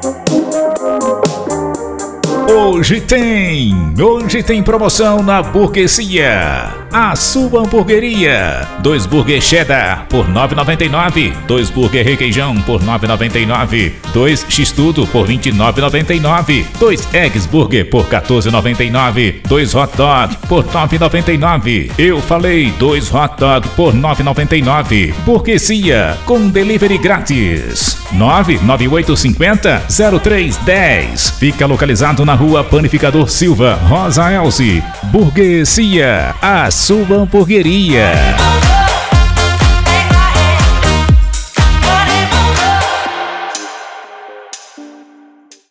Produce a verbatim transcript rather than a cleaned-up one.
Hoje tem, hoje tem promoção na Burguesia, a sua hamburgueria. Dois burger cheddar por nove reais e noventa e nove centavos, dois burger requeijão por nove reais e noventa e nove centavos, dois x-tudo por vinte e nove reais e noventa e nove centavos, dois eggs burger por quatorze reais e noventa e nove centavos, dois hot dog por nove reais e noventa e nove centavos. Eu falei dois hot dog por nove reais e noventa e nove centavos. Burguesia com delivery grátis. nove nove oito cinco zero zero três um zero. Fica localizado na Rua Panificador Silva, Rosa Elze. Burguesia, a sua hamburgueria.